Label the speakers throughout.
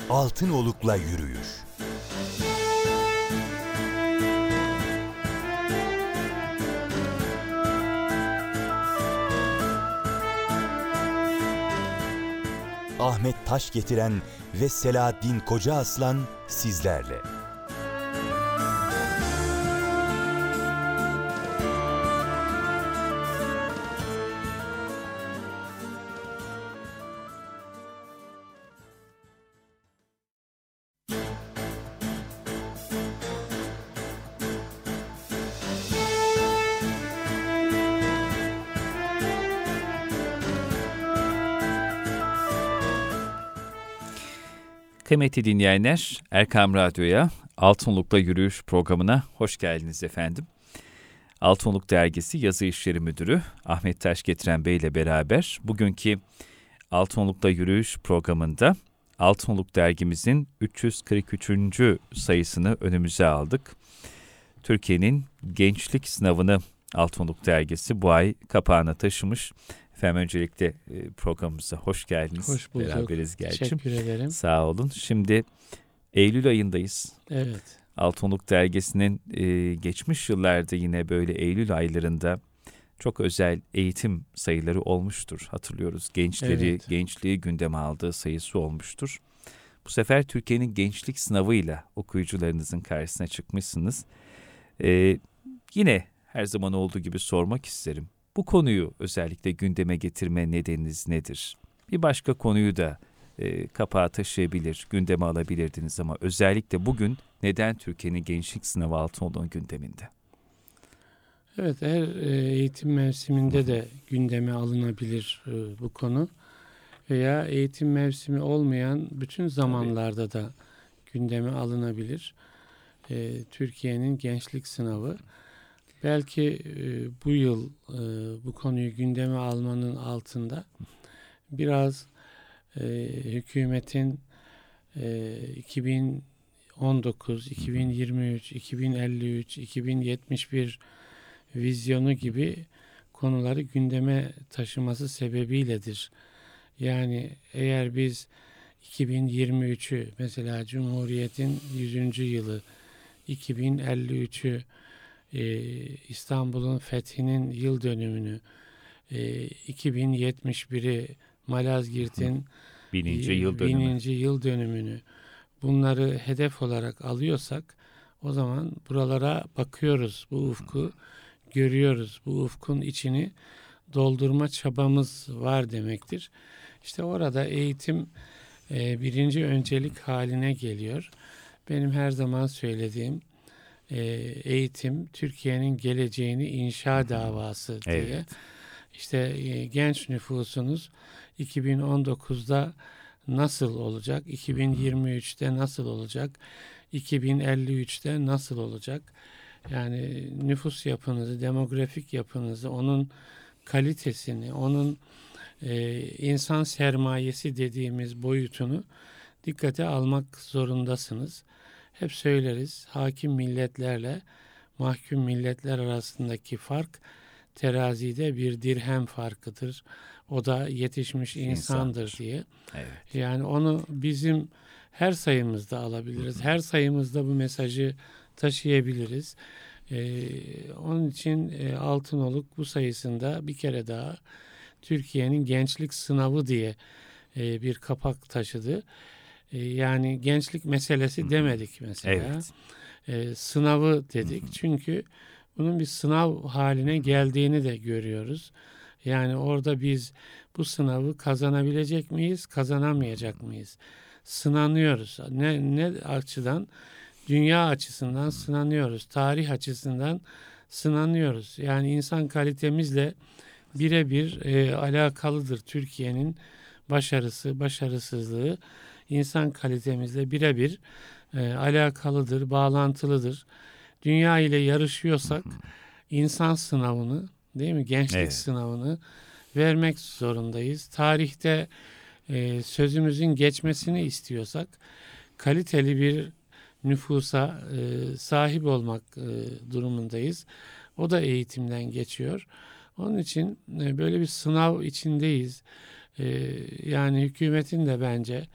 Speaker 1: Altınoluk'la yürüyüş. Ahmet Taş getiren ve Selahattin Kocaaslan sizlerle.
Speaker 2: Kıymetli dinleyenler, Erkam Radyo'ya, Altınoluk'la Yürüyüş programına hoş geldiniz efendim. Altınoluk Dergisi Yazı İşleri Müdürü Ahmet Taş getiren Bey ile beraber bugünkü Altınoluk'la Yürüyüş programında Altınoluk Dergimizin 343. sayısını önümüze aldık. Türkiye'nin gençlik sınavını Altınoluk Dergisi bu ay kapağına taşımış. Efendim öncelikle programımıza hoş geldiniz.
Speaker 3: Hoş bulduk.
Speaker 2: Beraberiz gerçekten.
Speaker 3: Teşekkür ederim.
Speaker 2: Sağ olun. Şimdi Eylül ayındayız.
Speaker 3: Evet.
Speaker 2: Altınoluk Dergisi'nin geçmiş yıllarda yine böyle Eylül aylarında çok özel eğitim sayıları olmuştur. Hatırlıyoruz. Gençliği gündeme aldığı sayısı olmuştur. Bu sefer Türkiye'nin gençlik sınavıyla okuyucularınızın karşısına çıkmışsınız. Yine her zaman olduğu gibi sormak isterim. Bu konuyu özellikle gündeme getirme nedeniniz nedir? Bir başka konuyu da kapağa taşıyabilir, gündeme alabilirdiniz ama özellikle bugün neden Türkiye'nin gençlik sınavı Altınoluk'un gündeminde?
Speaker 3: Evet, her eğitim mevsiminde de gündeme alınabilir bu konu. Veya eğitim mevsimi olmayan bütün zamanlarda da gündeme alınabilir. Türkiye'nin gençlik sınavı. Belki bu yıl bu konuyu gündeme almanın altında biraz hükümetin 2019, 2023, 2053, 2071 vizyonu gibi konuları gündeme taşıması sebebiyledir. Yani eğer biz 2023'ü mesela Cumhuriyet'in 100. yılı, 2053'ü İstanbul'un fethinin yıl dönümünü, 2071'i Malazgirt'in 1000. yıl dönümünü bunları hedef olarak alıyorsak o zaman buralara bakıyoruz, bu ufku görüyoruz, bu ufkun içini doldurma çabamız var demektir. İşte orada eğitim birinci öncelik haline geliyor. Benim her zaman söylediğim eğitim Türkiye'nin geleceğini inşa davası diye.
Speaker 2: Evet.
Speaker 3: İşte genç nüfusunuz 2019'da nasıl olacak, 2023'te nasıl olacak, 2053'te nasıl olacak? Yani nüfus yapınızı, demografik yapınızı, onun kalitesini, onun insan sermayesi dediğimiz boyutunu dikkate almak zorundasınız. Hep söyleriz, hakim milletlerle mahkum milletler arasındaki fark terazide bir dirhem farkıdır. O da yetişmiş insandır diye.
Speaker 2: Evet.
Speaker 3: Yani onu bizim her sayımızda alabiliriz. Her sayımızda bu mesajı taşıyabiliriz. Onun için Altınoluk bu sayısında bir kere daha Türkiye'nin gençlik sınavı diye bir kapak taşıdı. Yani gençlik meselesi demedik mesela.
Speaker 2: Evet.
Speaker 3: Sınavı dedik. Çünkü bunun bir sınav haline geldiğini de görüyoruz. Yani orada biz bu sınavı kazanabilecek miyiz, kazanamayacak mıyız? Sınanıyoruz. Ne açıdan? Dünya açısından sınanıyoruz. Tarih açısından sınanıyoruz. Yani insan kalitemizle birebir alakalıdır Türkiye'nin başarısı, başarısızlığı. İnsan kalitemizle birebir alakalıdır, bağlantılıdır. Dünya ile yarışıyorsak insan sınavını, değil mi? Gençlik sınavını vermek zorundayız. Tarihte sözümüzün geçmesini istiyorsak kaliteli bir nüfusa sahip olmak durumundayız. O da eğitimden geçiyor. Onun için böyle bir sınav içindeyiz. Yani hükümetin de bence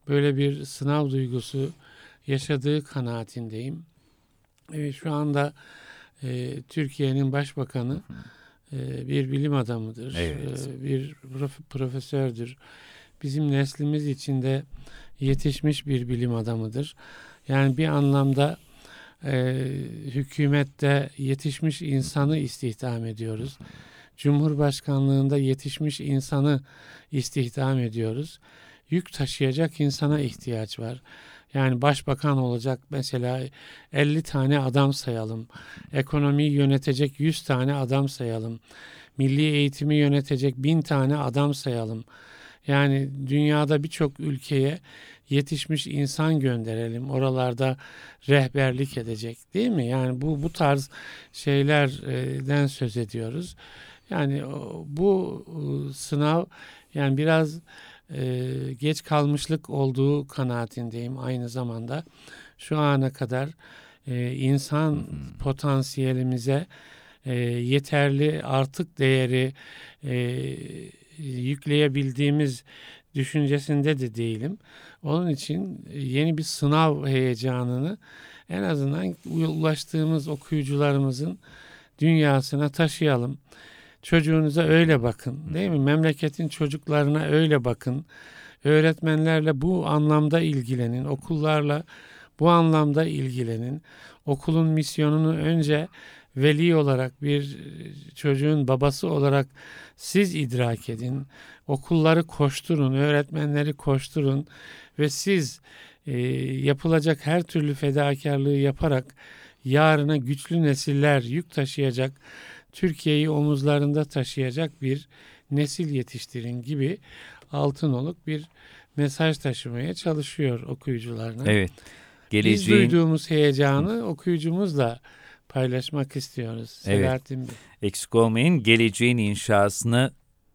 Speaker 3: böyle bir sınav duygusu yaşadığı kanaatindeyim. Şu anda Türkiye'nin başbakanı bir bilim adamıdır,
Speaker 2: Evet.
Speaker 3: Bir profesördür. Bizim neslimiz içinde yetişmiş bir bilim adamıdır. Yani bir anlamda hükümette yetişmiş insanı istihdam ediyoruz. Cumhurbaşkanlığında yetişmiş insanı istihdam ediyoruz. Yük taşıyacak insana ihtiyaç var. Yani başbakan olacak mesela 50 tane adam sayalım. Ekonomiyi yönetecek 100 tane adam sayalım. Milli eğitimi yönetecek 1000 tane adam sayalım. Yani dünyada birçok ülkeye yetişmiş insan gönderelim. Oralarda rehberlik edecek, değil mi? Yani bu tarz şeylerden söz ediyoruz. Yani bu sınav yani biraz geç kalmışlık olduğu kanaatindeyim aynı zamanda. Şu ana kadar insan potansiyelimize yeterli artık değeri yükleyebildiğimiz düşüncesinde de değilim. Onun için yeni bir sınav heyecanını en azından ulaştığımız okuyucularımızın dünyasına taşıyalım. Çocuğunuza öyle bakın, değil mi? Memleketin çocuklarına öyle bakın. Öğretmenlerle bu anlamda ilgilenin, okullarla bu anlamda ilgilenin. Okulun misyonunu önce veli olarak, bir çocuğun babası olarak siz idrak edin. Okulları koşturun, öğretmenleri koşturun ve siz yapılacak her türlü fedakarlığı yaparak yarına güçlü nesiller yük taşıyacak, Türkiye'yi omuzlarında taşıyacak bir nesil yetiştirin gibi Altınoluk bir mesaj taşımaya çalışıyor okuyucularına.
Speaker 2: Evet.
Speaker 3: Biz duyduğumuz heyecanı okuyucumuzla paylaşmak istiyoruz.
Speaker 2: Evet.
Speaker 3: Selahattin Bey.
Speaker 2: Eksik olmayın, geleceğin inşasını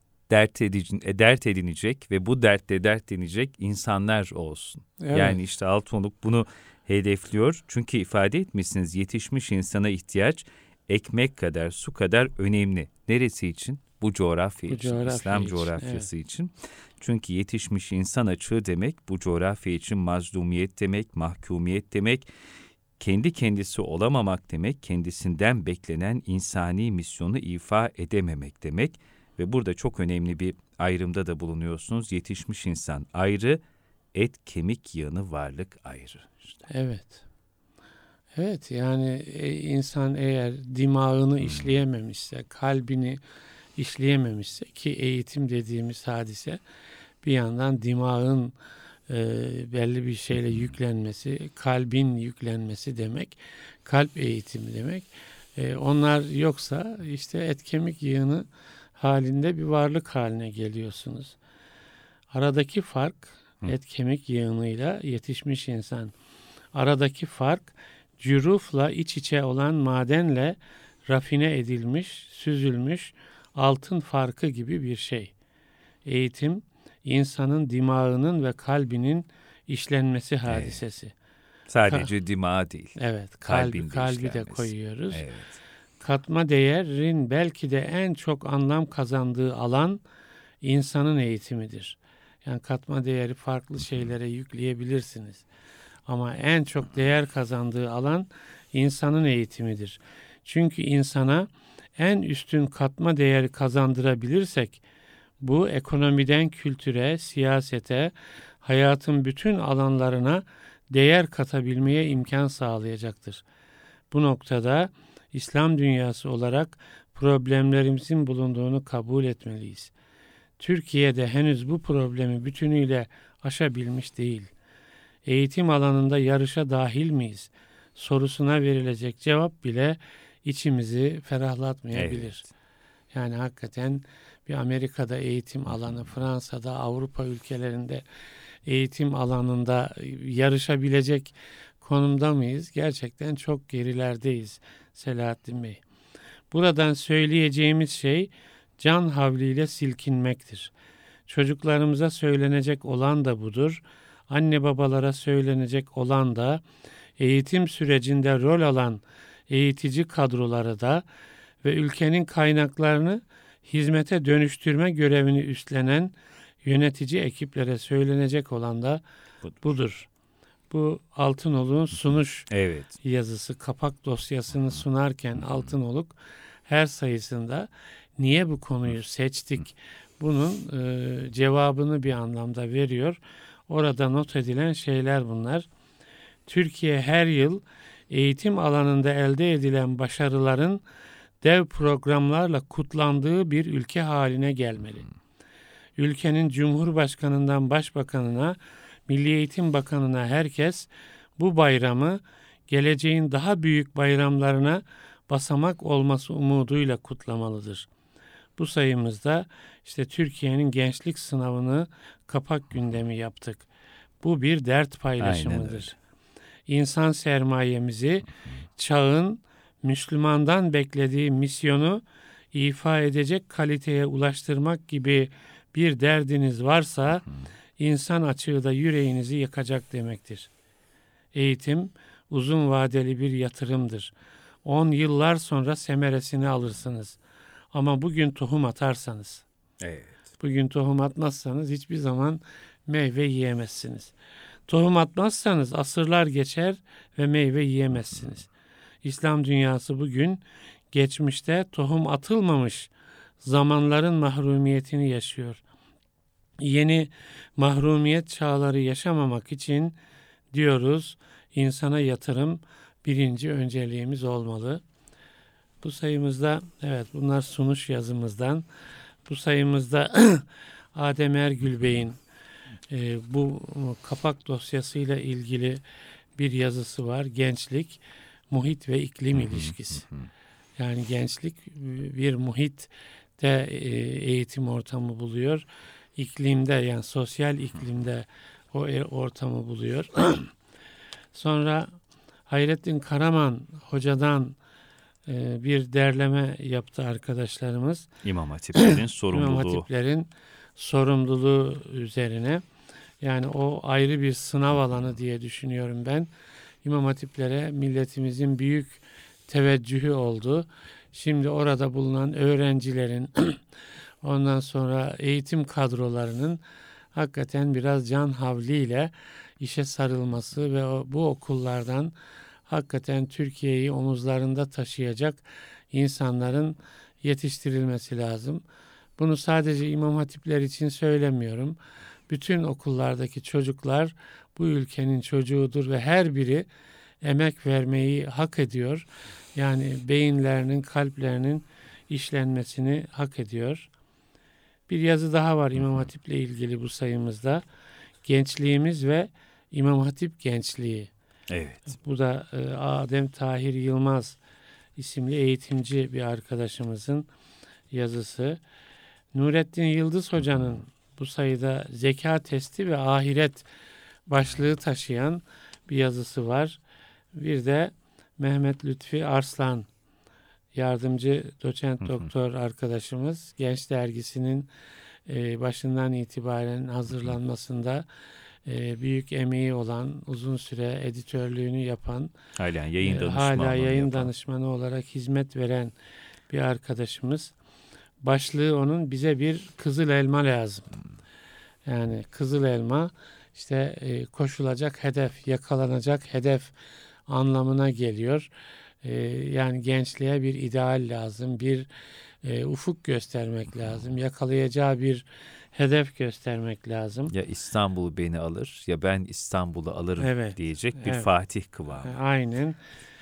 Speaker 2: dert edinecek ve bu dertte dertlenecek insanlar olsun.
Speaker 3: Evet.
Speaker 2: Yani işte Altınoluk bunu hedefliyor. Çünkü ifade etmişsiniz, yetişmiş insana ihtiyaç ekmek kadar, su kadar önemli. Neresi için? Bu coğrafya için, İslam coğrafyası için. Çünkü yetişmiş insan açığı demek, bu coğrafya için mazlumiyet demek, mahkumiyet demek, kendi kendisi olamamak demek, kendisinden beklenen insani misyonu ifa edememek demek. Ve burada çok önemli bir ayrımda da bulunuyorsunuz. Yetişmiş insan ayrı, et kemik yığını varlık ayrı. İşte.
Speaker 3: Evet. Evet, yani insan eğer dimağını işleyememişse, kalbini işleyememişse, ki eğitim dediğimiz hadise bir yandan dimağın belli bir şeyle yüklenmesi, kalbin yüklenmesi demek, kalp eğitimi demek. Onlar yoksa işte et kemik yığını halinde bir varlık haline geliyorsunuz. Aradaki fark et kemik yığınıyla yetişmiş insan. Aradaki fark cürufla iç içe olan madenle rafine edilmiş, süzülmüş altın farkı gibi bir şey. Eğitim, insanın dimağının ve kalbinin işlenmesi hadisesi.
Speaker 2: Sadece dimağı değil.
Speaker 3: Evet, kalbi de koyuyoruz.
Speaker 2: Evet.
Speaker 3: Katma değerin belki de en çok anlam kazandığı alan insanın eğitimidir. Yani katma değeri farklı şeylere yükleyebilirsiniz. Ama en çok değer kazandığı alan insanın eğitimidir. Çünkü insana en üstün katma değeri kazandırabilirsek, bu ekonomiden kültüre, siyasete, hayatın bütün alanlarına değer katabilmeye imkan sağlayacaktır. Bu noktada İslam dünyası olarak problemlerimizin bulunduğunu kabul etmeliyiz. Türkiye'de henüz bu problemi bütünüyle aşabilmiş değil. Eğitim alanında yarışa dahil miyiz sorusuna verilecek cevap bile içimizi ferahlatmayabilir. Evet. Yani hakikaten bir Amerika'da eğitim alanı, Fransa'da, Avrupa ülkelerinde eğitim alanında yarışabilecek konumda mıyız? Gerçekten çok gerilerdeyiz Selahattin Bey. Buradan söyleyeceğimiz şey can havliyle silkinmektir. Çocuklarımıza söylenecek olan da budur. Anne babalara söylenecek olan da, eğitim sürecinde rol alan eğitici kadroları da ve ülkenin kaynaklarını hizmete dönüştürme görevini üstlenen yönetici ekiplere söylenecek olan da budur. Bu Altınoluk'un sunuş yazısı, kapak dosyasını sunarken Altınoluk her sayısında niye bu konuyu seçtik, bunun cevabını bir anlamda veriyor. Orada not edilen şeyler bunlar. Türkiye her yıl eğitim alanında elde edilen başarıların dev programlarla kutlandığı bir ülke haline gelmeli. Ülkenin Cumhurbaşkanından Başbakanına, Milli Eğitim Bakanına herkes bu bayramı geleceğin daha büyük bayramlarına basamak olması umuduyla kutlamalıdır. Bu sayımızda işte Türkiye'nin gençlik sınavını kapak gündemi yaptık. Bu bir dert paylaşımıdır. İnsan sermayemizi çağın Müslümandan beklediği misyonu ifa edecek kaliteye ulaştırmak gibi bir derdiniz varsa insan açığı da yüreğinizi yakacak demektir. Eğitim uzun vadeli bir yatırımdır. 10 yıllar sonra semeresini alırsınız. Ama bugün tohum atarsanız, bugün tohum atmazsanız hiçbir zaman meyve yiyemezsiniz. Tohum atmazsanız asırlar geçer ve meyve yiyemezsiniz. İslam dünyası bugün geçmişte tohum atılmamış zamanların mahrumiyetini yaşıyor. Yeni mahrumiyet çağları yaşamamak için diyoruz insana yatırım birinci önceliğimiz olmalı. Bu sayımızda bunlar sunuş yazımızdan. Bu sayımızda Adem Ergül Bey'in bu kapak dosyasıyla ilgili bir yazısı var. Gençlik, muhit ve iklim ilişkisi. Yani gençlik bir muhitte eğitim ortamı buluyor. İklimde, yani sosyal iklimde o ortamı buluyor. Sonra Hayrettin Karaman hocadan bir derleme yaptı arkadaşlarımız.
Speaker 2: İmam Hatiplerin sorumluluğu.
Speaker 3: İmam Hatiplerin sorumluluğu üzerine. Yani o ayrı bir sınav alanı diye düşünüyorum ben. İmam Hatiplere milletimizin büyük teveccühü oldu. Şimdi orada bulunan öğrencilerin ondan sonra eğitim kadrolarının hakikaten biraz can havliyle işe sarılması ve bu okullardan hakikaten Türkiye'yi omuzlarında taşıyacak insanların yetiştirilmesi lazım. Bunu sadece İmam Hatipler için söylemiyorum. Bütün okullardaki çocuklar bu ülkenin çocuğudur ve her biri emek vermeyi hak ediyor. Yani beyinlerinin, kalplerinin işlenmesini hak ediyor. Bir yazı daha var İmam Hatip'le ilgili bu sayımızda. Gençliğimiz ve İmam Hatip gençliği. Bu da Adem Tahir Yılmaz isimli eğitimci bir arkadaşımızın yazısı. Nurettin Yıldız Hoca'nın bu sayıda zeka testi ve ahiret başlığı taşıyan bir yazısı var. Bir de Mehmet Lütfi Arslan yardımcı doçent doktor arkadaşımız Genç Dergisi'nin başından itibaren hazırlanmasında büyük emeği olan, uzun süre editörlüğünü yapan, hala yayın danışmanı olarak hizmet veren bir arkadaşımız. Başlığı onun bize bir kızıl elma lazım. Yani kızıl elma işte koşulacak hedef, yakalanacak hedef anlamına geliyor. Yani gençliğe bir ideal lazım, bir ufuk göstermek lazım, yakalayacağı bir hedef göstermek lazım.
Speaker 2: Ya İstanbul beni alır ya ben İstanbul'u alırım diyecek bir Fatih kıvamı.
Speaker 3: Aynen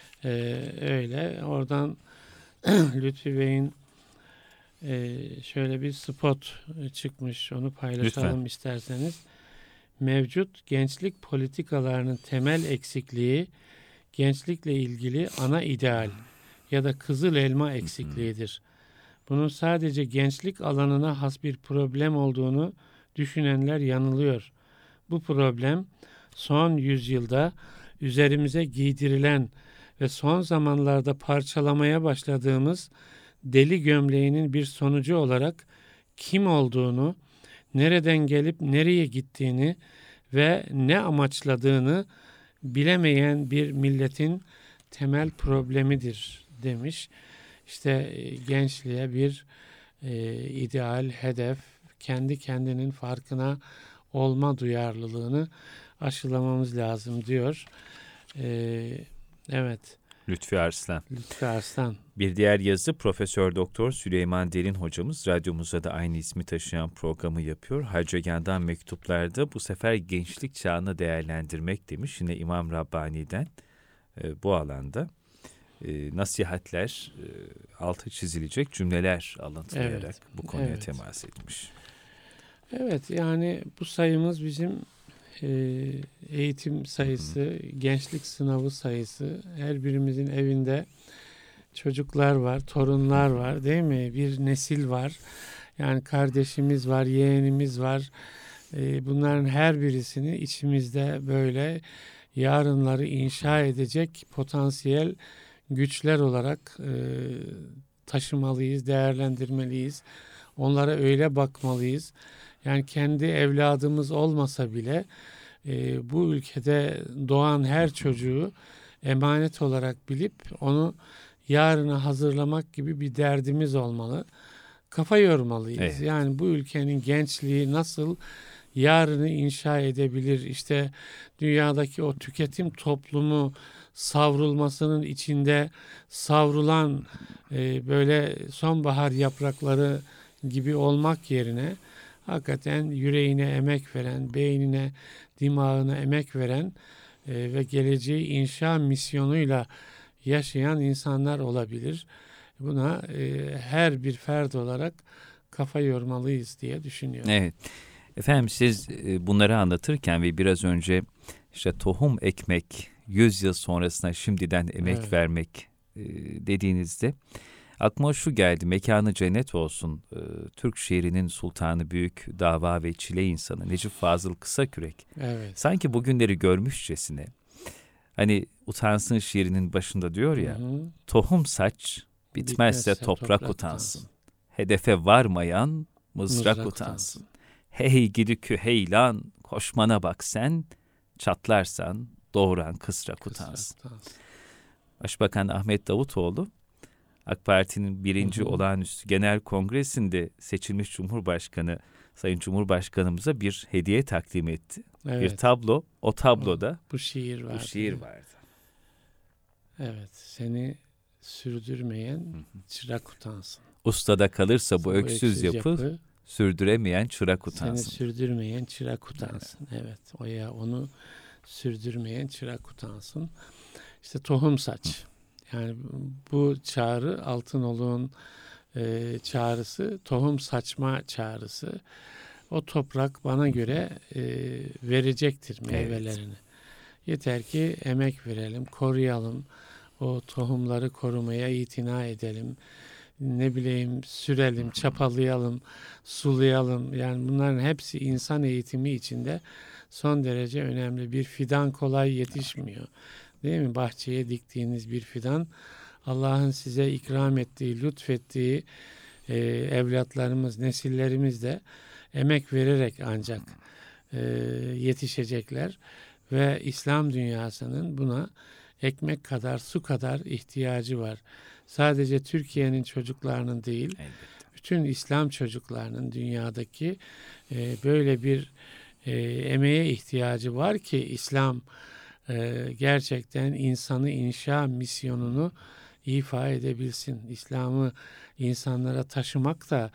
Speaker 3: öyle. Oradan Lütfi Bey'in şöyle bir spot çıkmış, onu paylaşalım isterseniz. Mevcut gençlik politikalarının temel eksikliği gençlikle ilgili ana ideal ya da kızıl elma eksikliğidir. Bunun sadece gençlik alanına has bir problem olduğunu düşünenler yanılıyor. Bu problem son yüzyılda üzerimize giydirilen ve son zamanlarda parçalamaya başladığımız deli gömleğinin bir sonucu olarak kim olduğunu, nereden gelip nereye gittiğini ve ne amaçladığını bilemeyen bir milletin temel problemidir demiş. İşte gençliğe bir ideal, hedef, kendi kendinin farkına olma duyarlılığını aşılamamız lazım diyor. Evet.
Speaker 2: Lütfi Arslan.
Speaker 3: Lütfi Arslan.
Speaker 2: Bir diğer yazı Profesör Doktor Süleyman Derin hocamız radyomuzda da aynı ismi taşıyan programı yapıyor. Hacıgan'dan mektuplarda bu sefer gençlik çağını değerlendirmek demiş. Yine İmam Rabbani'den bu alanda nasihatler, altı çizilecek cümleler alıntılayarak bu konuya temas etmiş.
Speaker 3: Evet, yani bu sayımız bizim eğitim sayısı, gençlik sınavı sayısı. Her birimizin evinde çocuklar var, torunlar var, değil mi? Bir nesil var. Yani kardeşimiz var, yeğenimiz var. Bunların her birisini içimizde böyle yarınları inşa edecek potansiyel güçler olarak taşımalıyız, değerlendirmeliyiz. Onlara öyle bakmalıyız. Yani kendi evladımız olmasa bile bu ülkede doğan her çocuğu emanet olarak bilip onu yarına hazırlamak gibi bir derdimiz olmalı. Kafa yormalıyız.
Speaker 2: Evet.
Speaker 3: Yani bu ülkenin gençliği nasıl yarını inşa edebilir? İşte dünyadaki o tüketim toplumu savrulmasının içinde savrulan böyle sonbahar yaprakları gibi olmak yerine hakikaten yüreğine emek veren, beynine, dimağına emek veren ve geleceği inşa misyonuyla yaşayan insanlar olabilir. Buna her bir fert olarak kafa yormalıyız diye düşünüyorum.
Speaker 2: Evet. Efendim siz bunları anlatırken ve biraz önce işte tohum ekmek, 100 yıl sonrasına şimdiden emek vermek dediğinizde aklıma şu geldi, mekanı cennet olsun. Türk şiirinin sultanı, büyük dava ve çile insanı Necip Fazıl Kısakürek.
Speaker 3: Evet.
Speaker 2: Sanki bugünleri görmüşçesine, hani utansın şiirinin başında diyor ya, tohum saç, bitmezse toprak utansın. Hedefe varmayan mızrak utansın. Hey gidi küheylan, koşmana bak sen, çatlarsan doğuran kısrak utansın. Başbakan Ahmet Davutoğlu, AK Parti'nin 1. Olağanüstü Genel Kongresi'nde seçilmiş Cumhurbaşkanı, Sayın Cumhurbaşkanımıza bir hediye takdim etti.
Speaker 3: Evet.
Speaker 2: Bir tablo, o tabloda
Speaker 3: bu şiir vardı. Evet, seni sürdürmeyen çırak utansın.
Speaker 2: Ustada kalırsa bu öksüz yapı, sürdüremeyen çırak utansın.
Speaker 3: Seni sürdürmeyen çırak utansın. Evet, onu sürdürmeyen çırak utansın. İşte tohum saç. Yani bu çağrı Altınoluk'un çağrısı, tohum saçma çağrısı. O toprak bana göre verecektir meyvelerini. Evet. Yeter ki emek verelim, koruyalım. O tohumları korumaya itina edelim. Ne bileyim, sürelim, çapalayalım, sulayalım. Yani bunların hepsi insan eğitimi içinde son derece önemli. Bir fidan kolay yetişmiyor. Değil mi? Bahçeye diktiğiniz bir fidan, Allah'ın size ikram ettiği, lütfettiği evlatlarımız, nesillerimiz de emek vererek ancak yetişecekler. Ve İslam dünyasının buna ekmek kadar, su kadar ihtiyacı var. Sadece Türkiye'nin çocuklarının değil, bütün İslam çocuklarının dünyadaki böyle bir emeğe ihtiyacı var ki İslam gerçekten insanı inşa misyonunu ifa edebilsin. İslam'ı insanlara taşımak da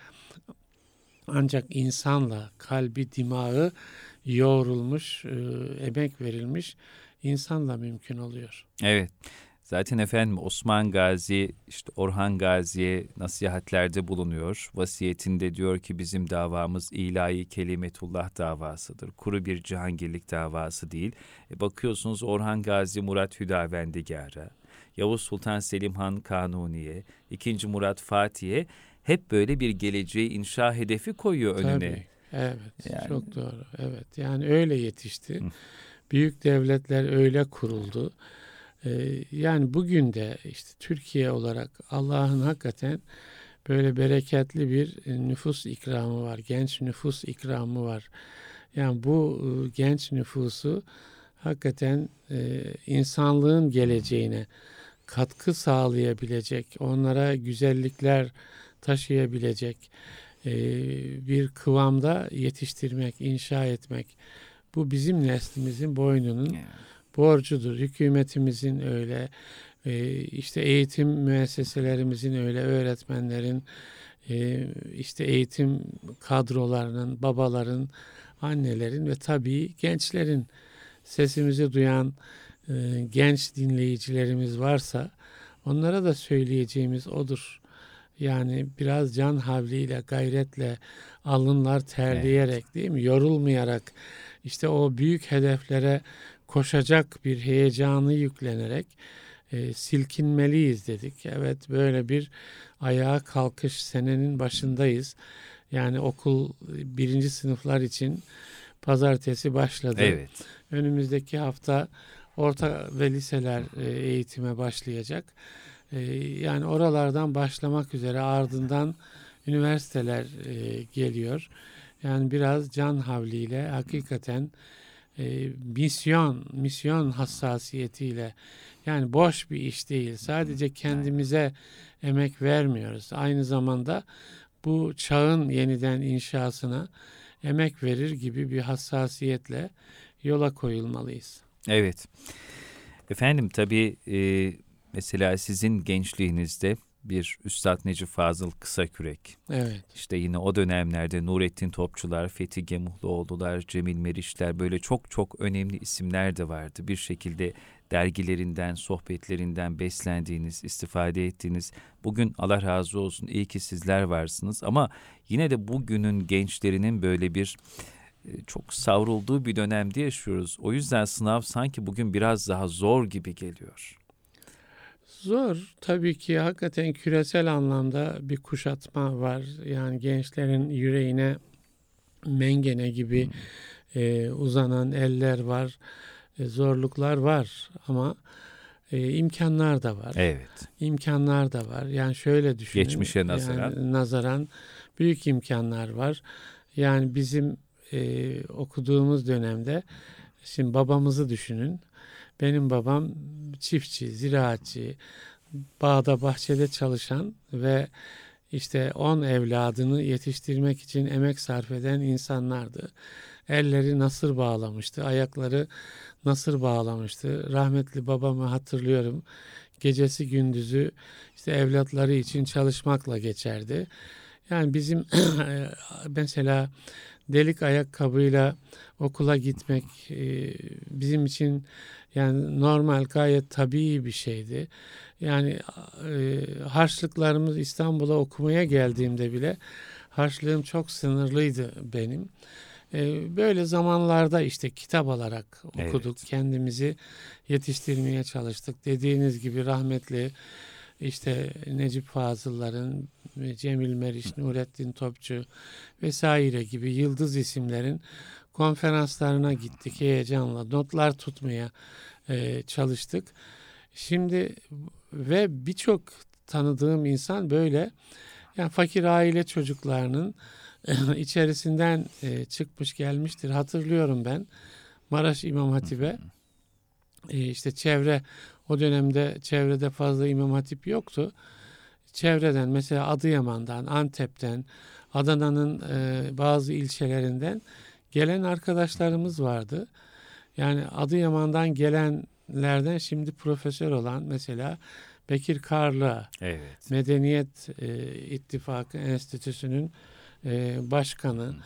Speaker 3: ancak insanla, kalbi, dimağı yoğrulmuş, emek verilmiş insanla mümkün oluyor.
Speaker 2: Evet. Zaten efendim Osman Gazi, işte Orhan Gazi'ye nasihatlerde bulunuyor. Vasiyetinde diyor ki bizim davamız ilahi kelimetullah davasıdır. Kuru bir cihangirlik davası değil. Bakıyorsunuz Orhan Gazi Murat Hüdavendigar'a, Yavuz Sultan Selim Han Kanuni'ye, 2. Murat Fatih'e hep böyle bir geleceği inşa hedefi koyuyor önüne.
Speaker 3: Tabii. Evet, yani çok doğru. Evet, yani öyle yetişti. Büyük devletler öyle kuruldu. Yani bugün de işte Türkiye olarak Allah'ın hakikaten böyle bereketli bir nüfus ikramı var. Genç nüfus ikramı var. Yani bu genç nüfusu hakikaten insanlığın geleceğine katkı sağlayabilecek, onlara güzellikler taşıyabilecek, bir kıvamda yetiştirmek, inşa etmek. Bu bizim neslimizin boynunun borcudur. Hükümetimizin öyle, işte eğitim müesseselerimizin öyle, öğretmenlerin, işte eğitim kadrolarının, babaların, annelerin ve tabii gençlerin, sesimizi duyan genç dinleyicilerimiz varsa onlara da söyleyeceğimiz odur. Yani biraz can havliyle, gayretle, alınlar terleyerek, değil mi? Yorulmayarak, işte o büyük hedeflere koşacak bir heyecanı yüklenerek silkinmeliyiz dedik. Evet, böyle bir ayağa kalkış, senenin başındayız. Yani okul birinci sınıflar için pazartesi başladı.
Speaker 2: Evet.
Speaker 3: Önümüzdeki hafta orta ve liseler eğitime başlayacak. Yani oralardan başlamak üzere, ardından üniversiteler geliyor. Yani biraz can havliyle, hakikaten misyon hassasiyetiyle, yani boş bir iş değil. Sadece kendimize emek vermiyoruz. Aynı zamanda bu çağın yeniden inşasına emek verir gibi bir hassasiyetle yola koyulmalıyız.
Speaker 2: Evet. Efendim tabii mesela sizin gençliğinizde bir Üstad Necip Fazıl Kısakürek,
Speaker 3: Evet.
Speaker 2: işte yine o dönemlerde Nurettin Topçular, Fethi Gemuhluoğlu'lar, Cemil Meriçler, böyle çok çok önemli isimler de vardı. Bir şekilde dergilerinden, sohbetlerinden beslendiğiniz, istifade ettiğiniz, bugün Allah razı olsun, iyi ki sizler varsınız, ama yine de bugünün gençlerinin böyle bir çok savrulduğu bir dönemde yaşıyoruz. O yüzden sınav sanki bugün biraz daha zor gibi geliyor.
Speaker 3: Zor. Tabii ki hakikaten küresel anlamda bir kuşatma var. Yani gençlerin yüreğine mengene gibi uzanan eller var. Zorluklar var ama imkanlar da var.
Speaker 2: Evet.
Speaker 3: İmkanlar da var. Yani şöyle düşünün.
Speaker 2: Geçmişe nazaran.
Speaker 3: Yani nazaran büyük imkanlar var. Yani bizim okuduğumuz dönemde, şimdi babamızı düşünün. Benim babam çiftçi, ziraatçı, bağda bahçede çalışan ve işte 10 evladını yetiştirmek için emek sarf eden insanlardı. Elleri nasır bağlamıştı, ayakları nasır bağlamıştı. Rahmetli babamı hatırlıyorum. Gecesi gündüzü işte evlatları için çalışmakla geçerdi. Yani bizim mesela delik ayakkabıyla okula gitmek bizim için yani normal, gayet tabii bir şeydi. Yani harçlıklarımız, İstanbul'a okumaya geldiğimde bile harçlığım çok sınırlıydı benim. Böyle zamanlarda işte kitap alarak okuduk.
Speaker 2: Evet.
Speaker 3: Kendimizi yetiştirmeye çalıştık. Dediğiniz gibi rahmetli işte Necip Fazıl'ların, Cemil Meriç, Nurettin Topçu vesaire gibi yıldız isimlerin konferanslarına gittik heyecanla. Notlar tutmaya çalıştık. Şimdi ve birçok tanıdığım insan böyle, yani fakir aile çocuklarının içerisinden çıkmış gelmiştir. Hatırlıyorum ben Maraş İmam Hatip'e işte o dönemde çevrede fazla İmam Hatip yoktu. Çevreden, mesela Adıyaman'dan, Antep'ten, Adana'nın bazı ilçelerinden gelen arkadaşlarımız vardı. Yani Adıyaman'dan gelenlerden şimdi profesör olan mesela Bekir Karlı,
Speaker 2: Evet.
Speaker 3: Medeniyet İttifakı Enstitüsü'nün başkanı,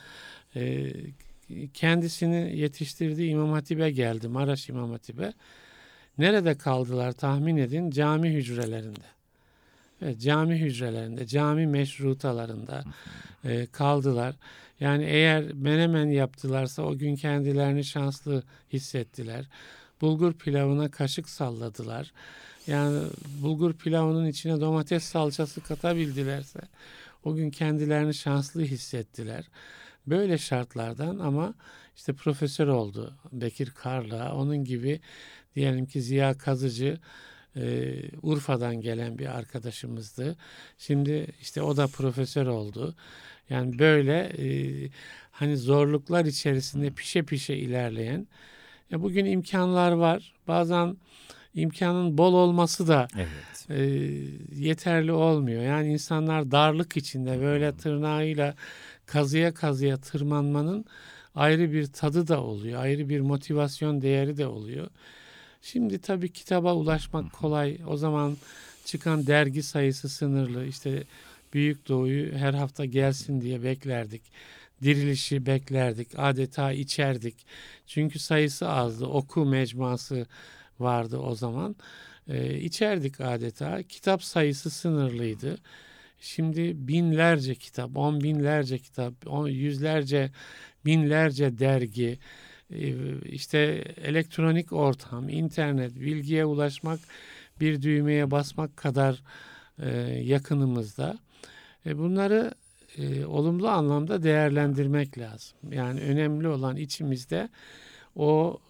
Speaker 3: kendisini yetiştirdiği İmam Hatip'e geldi, Maraş İmam Hatip'e. Nerede kaldılar tahmin edin? Cami hücrelerinde. Evet, cami hücrelerinde, cami meşrutalarında kaldılar. Yani eğer menemen yaptılarsa o gün kendilerini şanslı hissettiler. Bulgur pilavına kaşık salladılar. Yani bulgur pilavının içine domates salçası katabildilerse o gün kendilerini şanslı hissettiler. Böyle şartlardan ama işte profesör oldu Bekir Karla. Onun gibi diyelim ki Ziya Kazıcı, Urfa'dan gelen bir arkadaşımızdı. Şimdi işte o da profesör oldu. Yani böyle hani zorluklar içerisinde pişe pişe ilerleyen. Bugün imkanlar var. Bazen imkanın bol olması da
Speaker 2: Evet.
Speaker 3: yeterli olmuyor. Yani insanlar darlık içinde böyle tırnağıyla kazıya kazıya tırmanmanın ayrı bir tadı da oluyor. Ayrı bir motivasyon değeri de oluyor. Şimdi tabii kitaba ulaşmak kolay. O zaman çıkan dergi sayısı sınırlı. İşte Büyük Doğu'yu her hafta gelsin diye beklerdik. Dirilişi beklerdik. Adeta içerdik. Çünkü sayısı azdı. Oku mecmuası vardı o zaman. İçerdik adeta. Kitap sayısı sınırlıydı. Şimdi binlerce kitap, 10 binlerce kitap, yüzlerce, binlerce dergi, işte elektronik ortam, internet, bilgiye ulaşmak bir düğmeye basmak kadar yakınımızda. Bunları olumlu anlamda değerlendirmek lazım. Yani önemli olan içimizde o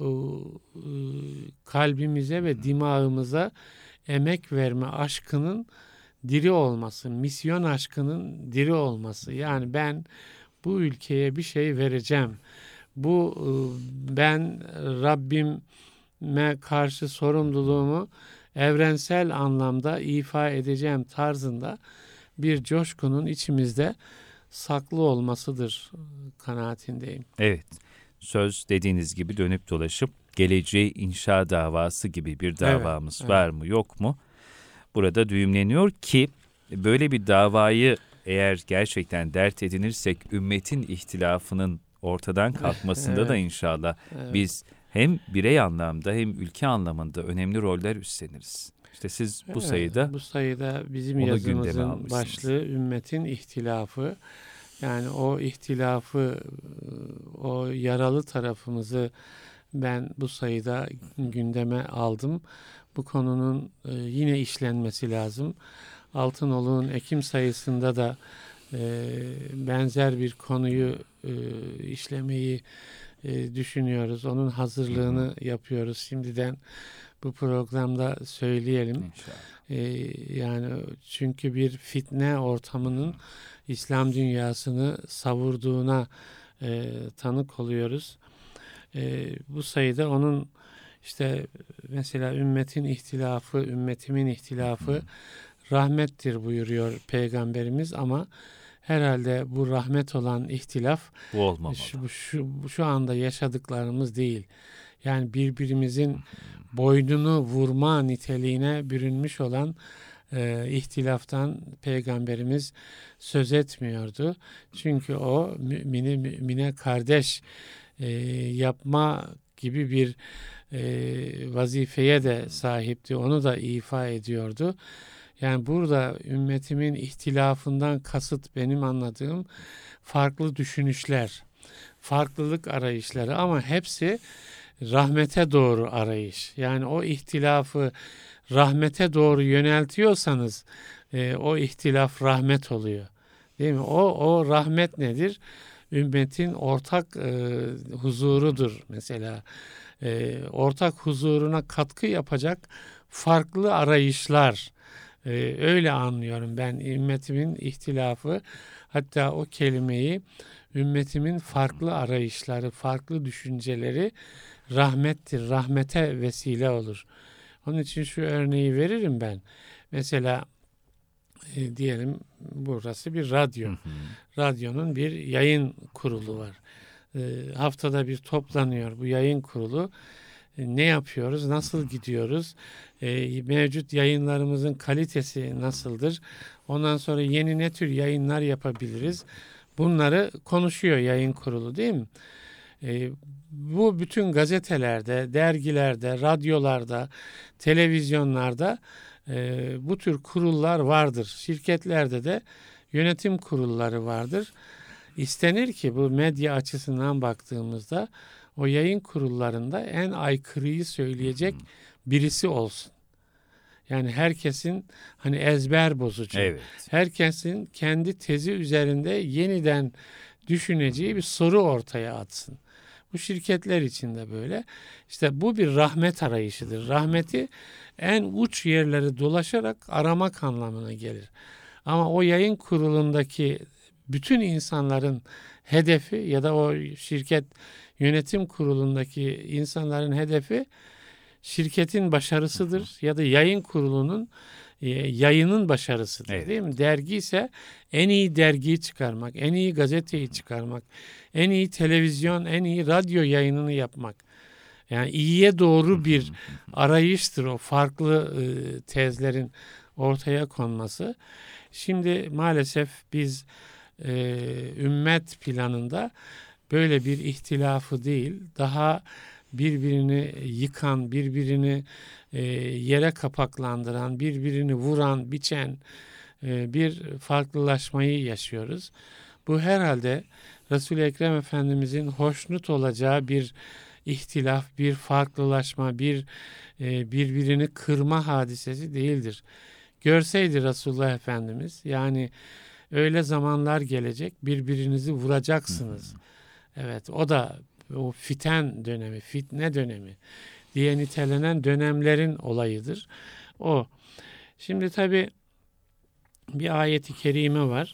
Speaker 3: kalbimize ve dimağımıza emek verme aşkının diri olması, misyon aşkının diri olması. Yani ben bu ülkeye bir şey vereceğim. Bu ben Rabbime karşı sorumluluğumu evrensel anlamda ifa edeceğim tarzında bir coşkunun içimizde saklı olmasıdır kanaatindeyim.
Speaker 2: Evet. Söz dediğiniz gibi dönüp dolaşıp geleceği inşa davası gibi bir davamız var mı yok mu? Burada düğümleniyor ki böyle bir davayı eğer gerçekten dert edinirsek ümmetin ihtilafının ortadan kalkmasında da inşallah biz hem birey anlamda hem ülke anlamında önemli roller üstleniriz. İşte siz bu sayıda
Speaker 3: bizim yazımızın başlığı ümmetin ihtilafı. Yani o ihtilafı, o yaralı tarafımızı ben bu sayıda gündeme aldım. Bu konunun yine işlenmesi lazım. Altınoluk'un Ekim sayısında da benzer bir konuyu işlemeyi düşünüyoruz. Onun hazırlığını yapıyoruz. Şimdiden bu programda söyleyelim. Yani çünkü bir fitne ortamının İslam dünyasını savurduğuna tanık oluyoruz. Bu sayıda onun işte mesela ümmetin ihtilafı, ümmetimin ihtilafı rahmettir buyuruyor Peygamberimiz ama herhalde bu rahmet olan ihtilaf
Speaker 2: bu olmamalı.
Speaker 3: Şu anda yaşadıklarımız değil. Yani birbirimizin boynunu vurma niteliğine bürünmüş olan ihtilaftan Peygamberimiz söz etmiyordu. Çünkü o mümine kardeş yapma gibi bir vazifeye de sahipti. Onu da ifa ediyordu. Yani burada ümmetimin ihtilafından kasıt benim anladığım farklı düşünüşler, farklılık arayışları ama hepsi rahmete doğru arayış. Yani o ihtilafı rahmete doğru yöneltiyorsanız o ihtilaf rahmet oluyor. Değil mi? O rahmet nedir? Ümmetin ortak huzurudur mesela. Ortak huzuruna katkı yapacak farklı arayışlar. Öyle anlıyorum ben ümmetimin ihtilafı. Hatta o kelimeyi ümmetimin farklı arayışları, farklı düşünceleri rahmettir. Rahmete vesile olur. Onun için şu örneği veririm ben. Mesela diyelim burası bir radyo. Radyonun bir yayın kurulu var. Haftada bir toplanıyor bu yayın kurulu. Ne yapıyoruz? Nasıl gidiyoruz? Mevcut yayınlarımızın kalitesi nasıldır? Ondan sonra yeni ne tür yayınlar yapabiliriz? Bunları konuşuyor yayın kurulu değil mi? Bu bütün gazetelerde, dergilerde, radyolarda, televizyonlarda bu tür kurullar vardır. Şirketlerde de yönetim kurulları vardır. İstenir ki bu medya açısından baktığımızda o yayın kurullarında en aykırıyı söyleyecek birisi olsun. Yani herkesin hani ezber bozucu.
Speaker 2: Evet.
Speaker 3: Herkesin kendi tezi üzerinde yeniden düşüneceği bir soru ortaya atsın. Bu şirketler için de böyle. İşte bu bir rahmet arayışıdır. Rahmeti en uç yerleri dolaşarak aramak anlamına gelir. Ama o yayın kurulundaki bütün insanların hedefi ya da o şirket yönetim kurulundaki insanların hedefi şirketin başarısıdır ya da yayın kurulunun yayının başarısıdır,
Speaker 2: Evet.
Speaker 3: değil mi? Dergi ise en iyi dergiyi çıkarmak, en iyi gazeteyi çıkarmak, en iyi televizyon, en iyi radyo yayınını yapmak. Yani iyiye doğru bir arayıştır o farklı tezlerin ortaya konması. Şimdi maalesef biz ümmet planında böyle bir ihtilafı değil, daha birbirini yıkan, birbirini yere kapaklandıran, birbirini vuran, biçen bir farklılaşmayı yaşıyoruz. Bu herhalde Resul-i Ekrem Efendimizin hoşnut olacağı bir ihtilaf, bir farklılaşma, bir birbirini kırma hadisesi değildir. Görseydi Resulullah Efendimiz, yani öyle zamanlar gelecek, birbirinizi vuracaksınız. Evet, o da o fiten dönemi, fitne dönemi diye nitelenen dönemlerin olayıdır. O. Şimdi tabii bir ayeti kerime var.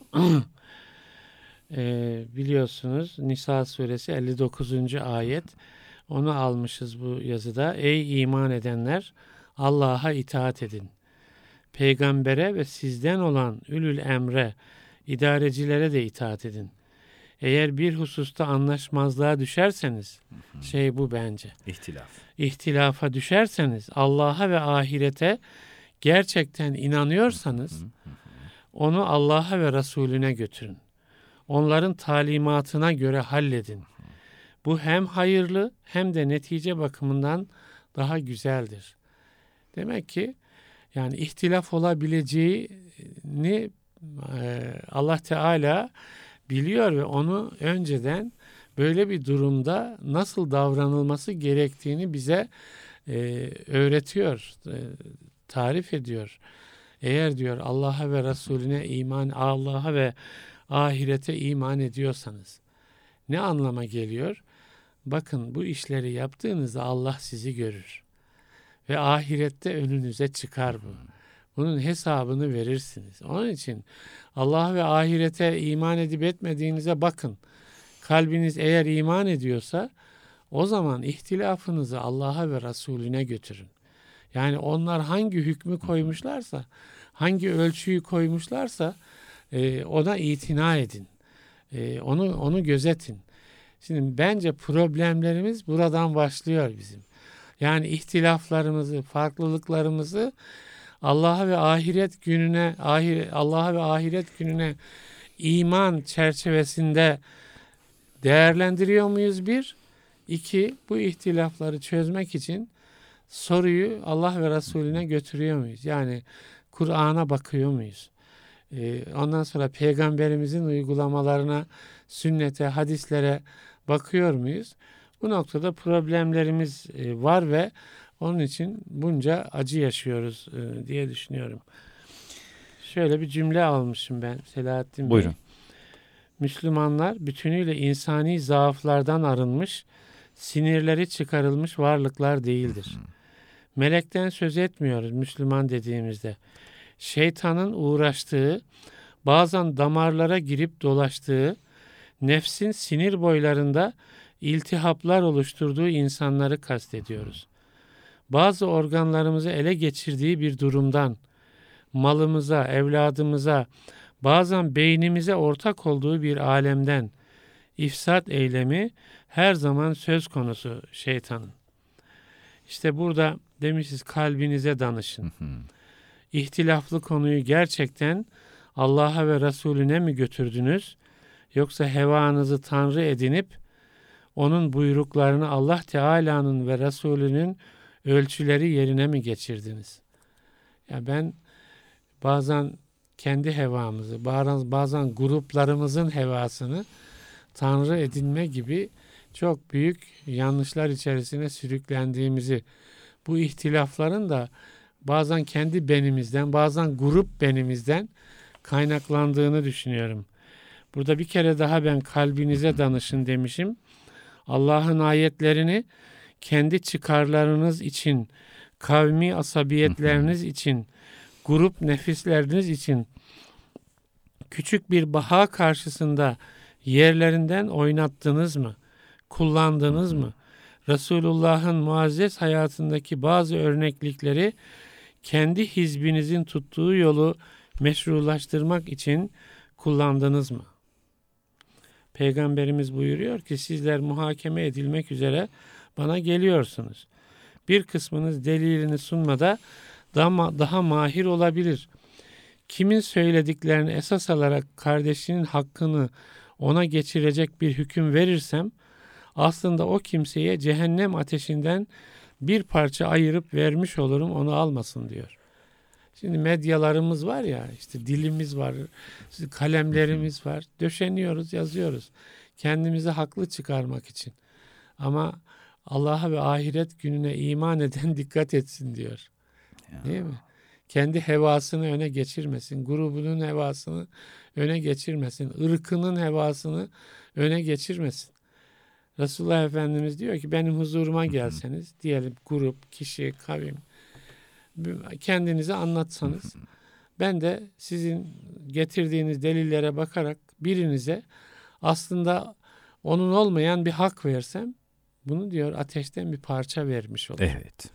Speaker 3: Biliyorsunuz Nisa suresi 59. ayet. Onu almışız bu yazıda. Ey iman edenler, Allah'a itaat edin. Peygambere ve sizden olan ülül emre, idarecilere de itaat edin. Eğer bir hususta anlaşmazlığa düşerseniz, bu bence. İhtilafa düşerseniz, Allah'a ve ahirete gerçekten inanıyorsanız, onu Allah'a ve Resulüne götürün. Onların talimatına göre halledin. Bu hem hayırlı hem de netice bakımından daha güzeldir. Demek ki yani ihtilaf olabileceğini Allah Teala biliyor ve onu önceden böyle bir durumda nasıl davranılması gerektiğini bize öğretiyor, tarif ediyor. Eğer diyor Allah'a ve Resulüne iman, Allah'a ve ahirete iman ediyorsanız, ne anlama geliyor? Bakın, bu işleri yaptığınızda Allah sizi görür ve ahirette önünüze çıkar bu. Bunun hesabını verirsiniz. Onun için Allah ve ahirete iman edip etmediğinize bakın. Kalbiniz eğer iman ediyorsa, o zaman ihtilafınızı Allah'a ve Resulüne götürün. Yani onlar hangi hükmü koymuşlarsa, hangi ölçüyü koymuşlarsa ona itina edin. Onu gözetin. Şimdi bence problemlerimiz buradan başlıyor bizim. Yani ihtilaflarımızı, farklılıklarımızı Allah'a ve ahiret gününe iman çerçevesinde değerlendiriyor muyuz? Bir. İki, bu ihtilafları çözmek için soruyu Allah ve Resulüne götürüyor muyuz? Yani Kur'an'a bakıyor muyuz? Ondan sonra Peygamberimizin uygulamalarına, sünnete, hadislere bakıyor muyuz? Bu noktada problemlerimiz var ve onun için bunca acı yaşıyoruz diye düşünüyorum. Şöyle bir cümle almışım ben Selahattin Bey.
Speaker 2: Buyurun.
Speaker 3: Müslümanlar bütünüyle insani zaaflardan arınmış, sinirleri çıkarılmış varlıklar değildir. Melekten söz etmiyoruz Müslüman dediğimizde. Şeytanın uğraştığı, bazen damarlara girip dolaştığı, nefsin sinir boylarında iltihaplar oluşturduğu insanları kastediyoruz. Bazı organlarımızı ele geçirdiği bir durumdan, malımıza, evladımıza, bazen beynimize ortak olduğu bir alemden, ifsat eylemi her zaman söz konusu şeytanın. İşte burada demişiz, kalbinize danışın. İhtilaflı konuyu gerçekten Allah'a ve Resulüne mi götürdünüz? Yoksa hevanızı Tanrı edinip onun buyruklarını Allah Teala'nın ve Resulünün ölçüleri yerine mi geçirdiniz? Ya ben bazen kendi hevamızı, bazen gruplarımızın hevasını Tanrı edinme gibi çok büyük yanlışlar içerisine sürüklendiğimizi, bu ihtilafların da bazen kendi benimizden, bazen grup benimizden kaynaklandığını düşünüyorum. Burada bir kere daha ben kalbinize danışın demişim. Allah'ın ayetlerini kendi çıkarlarınız için, kavmi asabiyetleriniz için, grup nefisleriniz için küçük bir baha karşısında yerlerinden oynattınız mı? Kullandınız mı? Resulullah'ın muazzez hayatındaki bazı örneklikleri kendi hizbinizin tuttuğu yolu meşrulaştırmak için kullandınız mı? Peygamberimiz buyuruyor ki sizler muhakeme edilmek üzere bana geliyorsunuz. Bir kısmınız delilini sunmada daha mahir olabilir. Kimin söylediklerini esas alarak kardeşinin hakkını ona geçirecek bir hüküm verirsem aslında o kimseye cehennem ateşinden bir parça ayırıp vermiş olurum, onu almasın diyor. Şimdi medyalarımız var ya, işte dilimiz var, kalemlerimiz var. Döşeniyoruz, yazıyoruz. Kendimizi haklı çıkarmak için. Ama Allah'a ve ahiret gününe iman eden dikkat etsin diyor. Değil mi? Kendi hevasını öne geçirmesin. Grubunun hevasını öne geçirmesin. Irkının hevasını öne geçirmesin. Resulullah Efendimiz diyor ki benim huzuruma gelseniz, diyelim grup, kişi, kavim, kendinizi anlatsanız, ben de sizin getirdiğiniz delillere bakarak birinize aslında onun olmayan bir hak versem, bunu diyor ateşten bir parça vermiş olurum.
Speaker 2: Evet.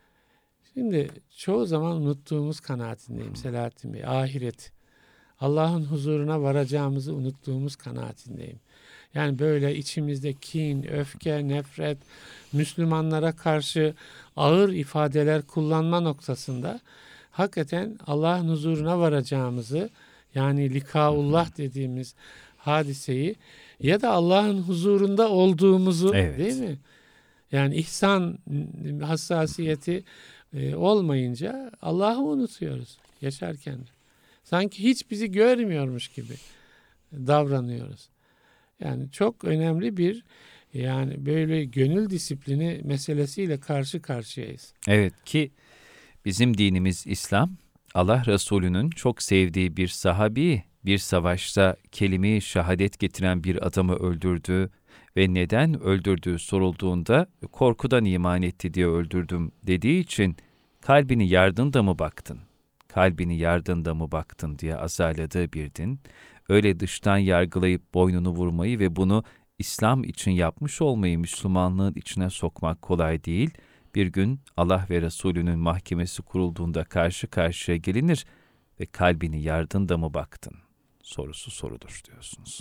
Speaker 3: Şimdi çoğu zaman unuttuğumuz kanaatindeyim Selahattin Bey. Ahiret, Allah'ın huzuruna varacağımızı unuttuğumuz kanaatindeyim. Yani böyle içimizde kin, öfke, nefret, Müslümanlara karşı ağır ifadeler kullanma noktasında hakikaten Allah'ın huzuruna varacağımızı, yani likaullah dediğimiz hadiseyi ya da Allah'ın huzurunda olduğumuzu,
Speaker 2: evet,
Speaker 3: değil mi? Yani ihsan hassasiyeti olmayınca Allah'ı unutuyoruz yaşarken. Sanki hiç bizi görmüyormuş gibi davranıyoruz. Yani çok önemli bir, yani böyle gönül disiplini meselesiyle karşı karşıyayız.
Speaker 2: Evet ki bizim dinimiz İslam, Allah Resulü'nün çok sevdiği bir sahabi, bir savaşta kelime-i şehadet getiren bir adamı öldürdü ve neden öldürdüğü sorulduğunda korkudan iman etti diye öldürdüm dediği için kalbini yardın da mı baktın? Kalbini yardın da mı baktın diye azarladığı bir din, öyle dıştan yargılayıp boynunu vurmayı ve bunu İslam için yapmış olmayı Müslümanlığın içine sokmak kolay değil. Bir gün Allah ve Resulünün mahkemesi kurulduğunda karşı karşıya gelinir ve kalbini yardın da mı baktın sorusu sorulur diyorsunuz.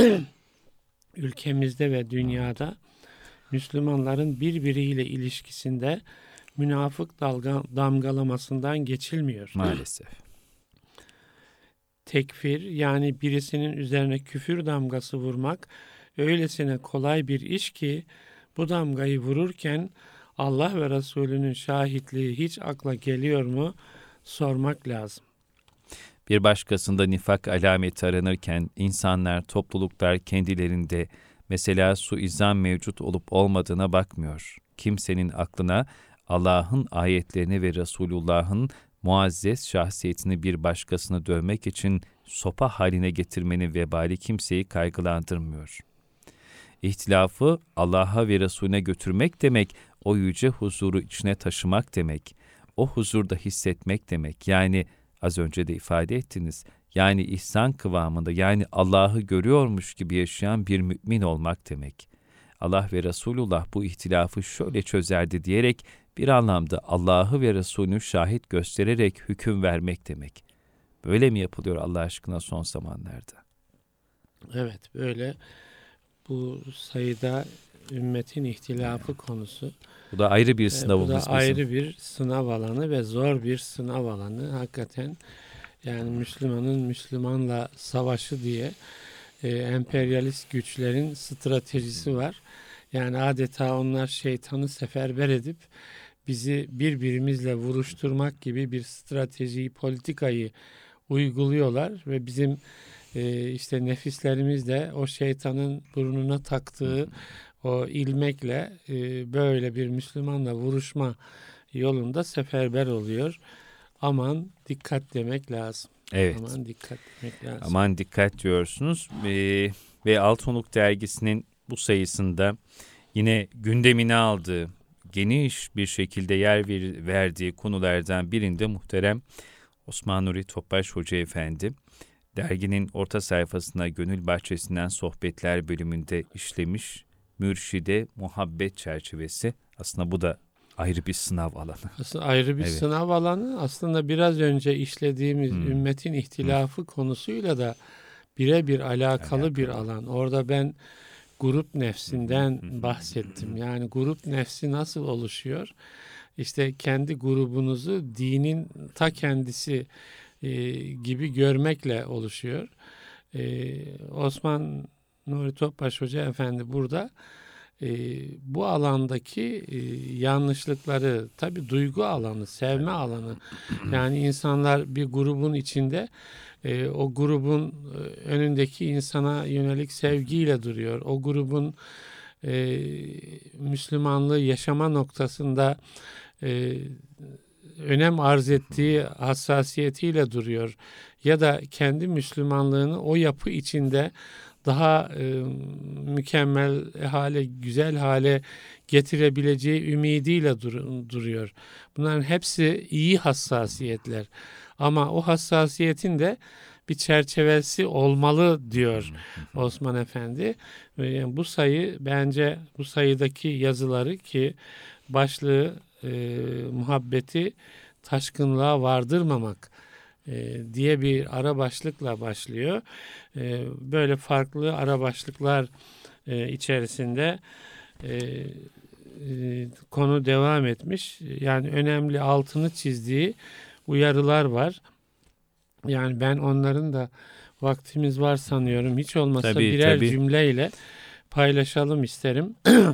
Speaker 3: Ülkemizde ve dünyada Müslümanların birbiriyle ilişkisinde münafık damgalamasından geçilmiyor.
Speaker 2: Maalesef.
Speaker 3: Tekfir, yani birisinin üzerine küfür damgası vurmak öylesine kolay bir iş ki bu damgayı vururken Allah ve Resulünün şahitliği hiç akla geliyor mu sormak lazım.
Speaker 2: Bir başkasında nifak alameti aranırken insanlar, topluluklar kendilerinde mesela suizan mevcut olup olmadığına bakmıyor. Kimsenin aklına Allah'ın ayetlerini ve Resulullah'ın muazzez şahsiyetini bir başkasını dövmek için sopa haline getirmenin vebali kimseyi kaygılandırmıyor. İhtilafı Allah'a ve Resulüne götürmek demek, o yüce huzuru içine taşımak demek, o huzurda hissetmek demek. Yani az önce de ifade ettiniz, yani ihsan kıvamında, yani Allah'ı görüyormuş gibi yaşayan bir mümin olmak demek. Allah ve Resulullah bu ihtilafı şöyle çözerdi diyerek bir anlamda Allah'ı ve Resulünü şahit göstererek hüküm vermek demek. Böyle mi yapılıyor Allah aşkına son zamanlarda?
Speaker 3: Evet, böyle bu sayıda ümmetin ihtilafı konusu.
Speaker 2: Bu da ayrı bir sınavımız
Speaker 3: Bu da
Speaker 2: bizim.
Speaker 3: ayrı bir sınav alanı ve zor bir sınav alanı. Hakikaten yani Müslümanın Müslümanla savaşı diye emperyalist güçlerin stratejisi var. Yani adeta onlar şeytanı seferber edip bizi birbirimizle vuruşturmak gibi bir stratejiyi, politikayı uyguluyorlar ve bizim işte nefislerimiz de o şeytanın burnuna taktığı o ilmekle böyle bir Müslümanla vuruşma yolunda seferber oluyor. Aman dikkat demek lazım.
Speaker 2: Evet.
Speaker 3: Aman dikkat demek lazım.
Speaker 2: Aman dikkat diyorsunuz. Ve Altınoluk dergisinin bu sayısında yine gündemine aldığı, geniş bir şekilde yer verdiği konulardan birinde muhterem Osman Nuri Topbaş Hoca Efendi, derginin orta sayfasına Gönül Bahçesinden Sohbetler bölümünde işlemiş mürşide muhabbet çerçevesi. Aslında bu da ayrı bir sınav alanı.
Speaker 3: Aslında ayrı bir
Speaker 2: Evet.
Speaker 3: sınav alanı. Aslında biraz önce işlediğimiz ümmetin ihtilafı konusuyla da birebir alakalı bir alan. Orada ben grup nefsinden bahsettim. Yani grup nefsi nasıl oluşuyor? İşte kendi grubunuzu dinin ta kendisi gibi görmekle oluşuyor. Osman Nuri Topbaş Hoca Efendi burada bu alandaki yanlışlıkları, tabii duygu alanı, sevme alanı, yani insanlar bir grubun içinde o grubun önündeki insana yönelik sevgiyle duruyor. O grubun Müslümanlığı yaşama noktasında önem arz ettiği hassasiyetiyle duruyor. Ya da kendi Müslümanlığını o yapı içinde daha mükemmel hale, güzel hale getirebileceği ümidiyle duruyor. Bunların hepsi iyi hassasiyetler. Ama o hassasiyetin de bir çerçevesi olmalı diyor Osman Efendi. Yani bu sayı, bence bu sayıdaki yazıları, ki başlığı muhabbeti taşkınlığa vardırmamak diye bir ara başlıkla başlıyor. Böyle farklı ara başlıklar içerisinde konu devam etmiş. Yani önemli altını çizdiği uyarılar var. Yani ben onların da, vaktimiz var sanıyorum, hiç olmazsa
Speaker 2: Tabii,
Speaker 3: birer
Speaker 2: tabii.
Speaker 3: cümleyle paylaşalım isterim.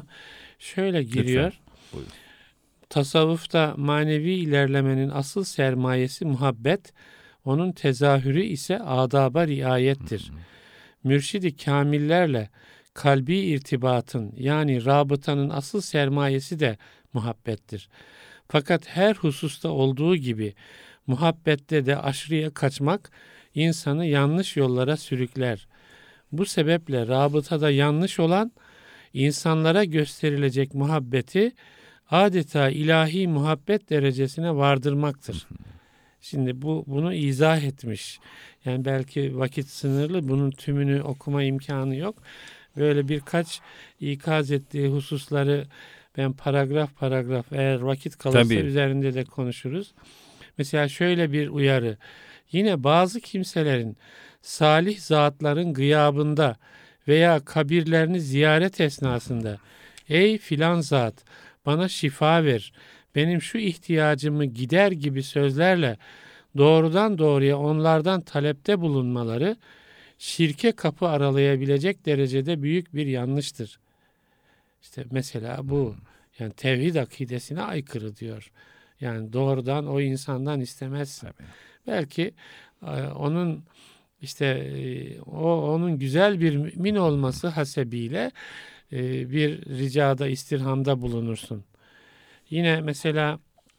Speaker 3: Şöyle giriyor.
Speaker 2: Lütfen. Buyurun.
Speaker 3: Tasavvufta manevi ilerlemenin asıl sermayesi muhabbet, onun tezahürü ise adaba riayettir. Mürşidi kamillerle kalbi irtibatın, yani rabıtanın asıl sermayesi de muhabbettir. Fakat her hususta olduğu gibi muhabbette de aşırıya kaçmak insanı yanlış yollara sürükler. Bu sebeple rabıtada yanlış olan, insanlara gösterilecek muhabbeti adeta ilahi muhabbet derecesine vardırmaktır. Şimdi bunu izah etmiş. Yani belki vakit sınırlı, bunun tümünü okuma imkanı yok. Böyle birkaç ikaz ettiği hususları ben paragraf paragraf, eğer vakit kalırsa
Speaker 2: Tabii.
Speaker 3: üzerinde de konuşuruz. Mesela şöyle bir uyarı. Yine bazı kimselerin salih zatların gıyabında veya kabirlerini ziyaret esnasında "Ey filan zat, bana şifa ver, benim şu ihtiyacımı gider" gibi sözlerle doğrudan doğruya onlardan talepte bulunmaları şirke kapı aralayabilecek derecede büyük bir yanlıştır. İşte mesela bu, yani tevhid akidesine aykırı diyor. Yani doğrudan o insandan istemezsin.
Speaker 2: Tabii.
Speaker 3: Belki onun işte onun güzel bir mümin olması hasebiyle bir ricada, istirhamda bulunursun. Yine mesela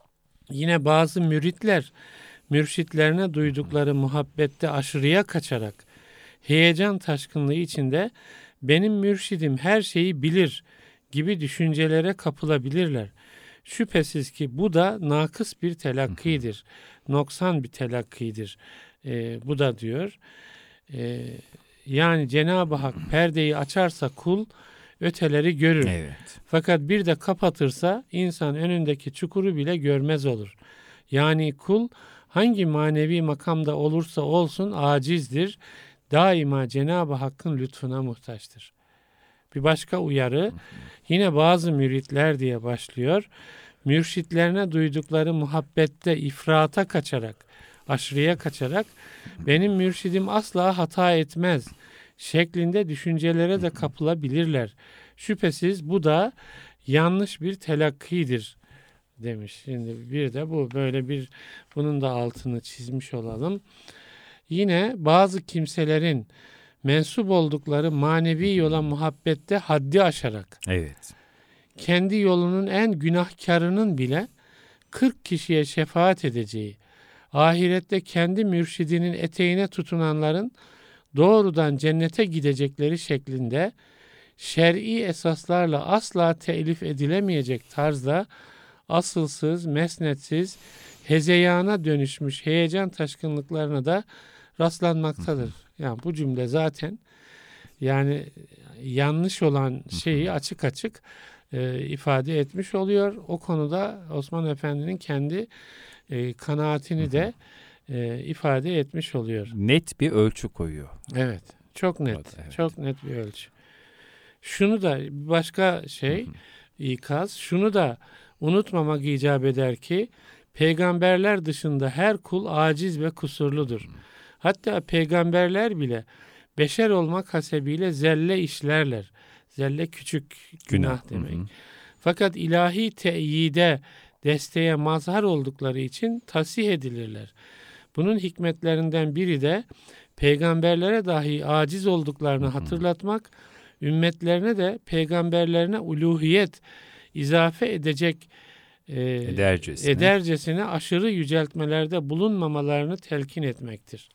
Speaker 3: bazı müritler mürşitlerine duydukları muhabbette aşırıya kaçarak heyecan taşkınlığı içinde "benim mürşidim her şeyi bilir" gibi düşüncelere kapılabilirler. Şüphesiz ki bu da nakıs bir telakkidir. Noksan bir telakkidir. Bu da diyor. Yani Cenab-ı Hak perdeyi açarsa kul öteleri görür.
Speaker 2: Evet.
Speaker 3: Fakat bir de kapatırsa insan önündeki çukuru bile görmez olur. Yani kul hangi manevi makamda olursa olsun acizdir. Daima Cenab-ı Hakk'ın lütfuna muhtaçtır. Bir başka uyarı, yine bazı müritler diye başlıyor. Mürşitlerine duydukları muhabbette ifrata kaçarak, aşırıya kaçarak "benim mürşidim asla hata etmez" şeklinde düşüncelere de kapılabilirler. Şüphesiz bu da yanlış bir telakkidir demiş. Şimdi bir de bu, böyle bir, bunun da altını çizmiş olalım. Yine bazı kimselerin mensup oldukları manevi yola muhabbette haddi aşarak,
Speaker 2: Evet.
Speaker 3: kendi yolunun en günahkarının bile 40 kişiye şefaat edeceği, ahirette kendi mürşidinin eteğine tutunanların doğrudan cennete gidecekleri şeklinde şer'i esaslarla asla telif edilemeyecek tarzda asılsız, mesnetsiz, hezeyana dönüşmüş heyecan taşkınlıklarına da rastlanmaktadır. Yani bu cümle zaten, yani yanlış olan şeyi açık açık ifade etmiş oluyor. O konuda Osman Efendi'nin kendi kanaatini de ifade etmiş oluyor.
Speaker 2: Net bir ölçü koyuyor.
Speaker 3: Evet, çok net,
Speaker 2: Evet.
Speaker 3: çok net bir ölçü. Şunu da başka ikaz, şunu da unutmamak icap eder ki peygamberler dışında her kul aciz ve kusurludur. Hatta peygamberler bile beşer olmak hasebiyle zelle işlerler. Zelle küçük günah demek. Fakat ilahi teyide, desteğe mazhar oldukları için tasih edilirler. Bunun hikmetlerinden biri de peygamberlere dahi aciz olduklarını hatırlatmak, ümmetlerine de peygamberlerine uluhiyet izafe edecek edercesine aşırı yüceltmelerde bulunmamalarını telkin etmektir.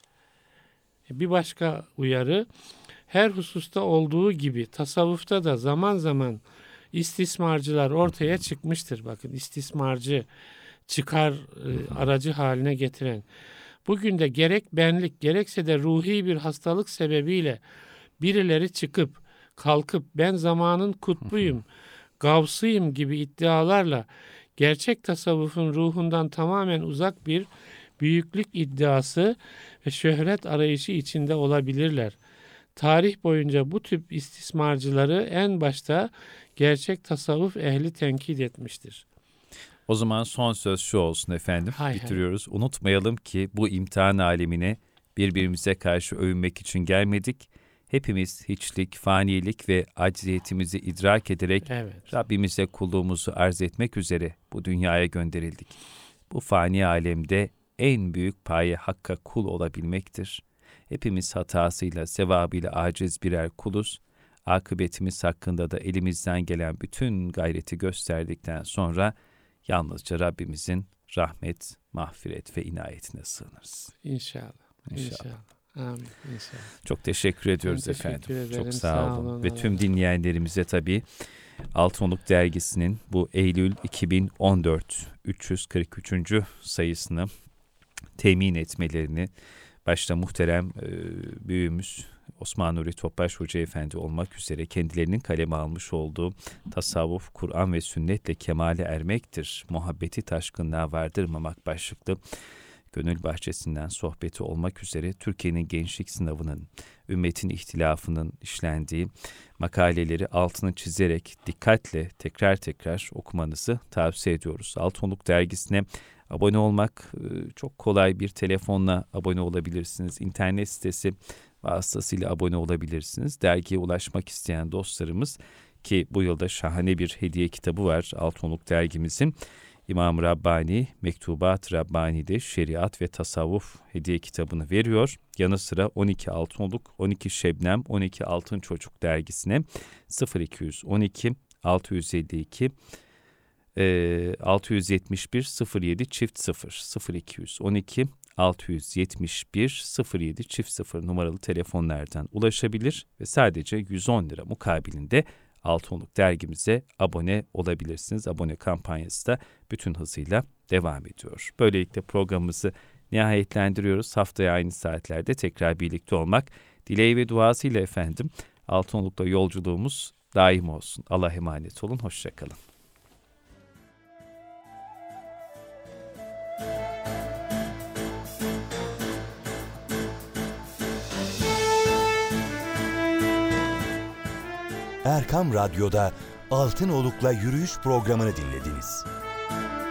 Speaker 3: Bir başka uyarı, her hususta olduğu gibi tasavvufta da zaman zaman istismarcılar ortaya çıkmıştır. Bakın, istismarcı, çıkar aracı haline getiren. Bugün de gerek benlik gerekse de ruhi bir hastalık sebebiyle birileri çıkıp kalkıp ben zamanın kutbuyum, gavsıyım gibi iddialarla gerçek tasavvufun ruhundan tamamen uzak bir büyüklük iddiası ve şöhret arayışı içinde olabilirler. Tarih boyunca bu tip istismarcıları en başta gerçek tasavvuf ehli tenkit etmiştir.
Speaker 2: O zaman son söz şu olsun efendim. Bitiriyoruz. Unutmayalım ki bu imtihan alemine birbirimize karşı övünmek için gelmedik. Hepimiz hiçlik, fanilik ve acziyetimizi idrak ederek Rabbimize kulluğumuzu arz etmek üzere bu dünyaya gönderildik. Bu fani alemde en büyük paye Hakk'a kul olabilmektir. Hepimiz hatasıyla, sevabıyla aciz birer kuluz. Akıbetimiz hakkında da elimizden gelen bütün gayreti gösterdikten sonra yalnızca Rabbimizin rahmet, mağfiret ve inayetine sığınırız.
Speaker 3: İnşallah. Amin. İnşallah.
Speaker 2: Çok teşekkür ediyoruz efendim. Çok sağ olun. Ve tüm dinleyenlerimize tabii Altınoluk Dergisi'nin bu Eylül 2014 343. sayısını temin etmelerini, başta muhterem büyüğümüz Osman Nuri Topbaş Hoca Efendi olmak üzere kendilerinin kaleme almış olduğu Tasavvuf, Kur'an ve Sünnetle Kemale Ermektir, Muhabbeti Taşkınlığa Vardırmamak başlıklı Gönül Bahçesinden sohbeti olmak üzere Türkiye'nin gençlik sınavının, ümmetin ihtilafının işlendiği makaleleri altını çizerek dikkatle tekrar okumanızı tavsiye ediyoruz. Altınoluk Dergisi'ne abone olmak çok kolay, bir telefonla abone olabilirsiniz. İnternet sitesi vasıtasıyla abone olabilirsiniz. Dergiye ulaşmak isteyen dostlarımız, ki bu yılda şahane bir hediye kitabı var Altınoluk Dergimizin. İmam Rabbani, Mektubat Rabbani'de Şeriat ve Tasavvuf hediye kitabını veriyor. Yanı sıra 12 Altınoluk, 12 Şebnem, 12 Altın Çocuk dergisine 0212 652 671 07 çift 0 0212 671 07 çift 0 numaralı telefonlardan ulaşabilir ve sadece 110 lira mukabilinde Altınoluk Dergimize abone olabilirsiniz. Abone kampanyası da bütün hızıyla devam ediyor. Böylelikle programımızı nihayetlendiriyoruz. Haftaya aynı saatlerde tekrar birlikte olmak dileği ve duasıyla efendim. Altınoluk'ta yolculuğumuz daim olsun. Allah'a emanet olun. Hoşça kalın.
Speaker 1: Erkam Radyo'da Altınoluk'la Yürüyüş programını dinlediniz.